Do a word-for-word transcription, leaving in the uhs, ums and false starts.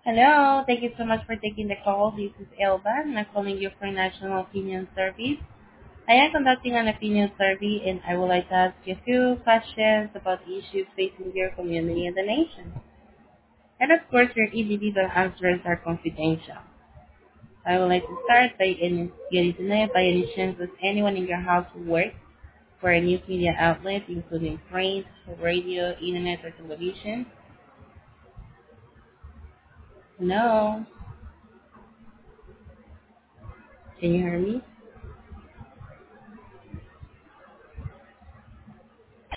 Hello, thank you so much for taking the call. This is Elba, and I'm calling you for National Opinion Service. I am conducting an opinion survey, and I would like to ask you a few questions about the issues facing your community and the nation. And of course, your individual answers are confidential. I would like to start by any, getting to know by any chance does anyone in your house work for a news media outlet, including print, radio, internet, or television? No. Can you hear me?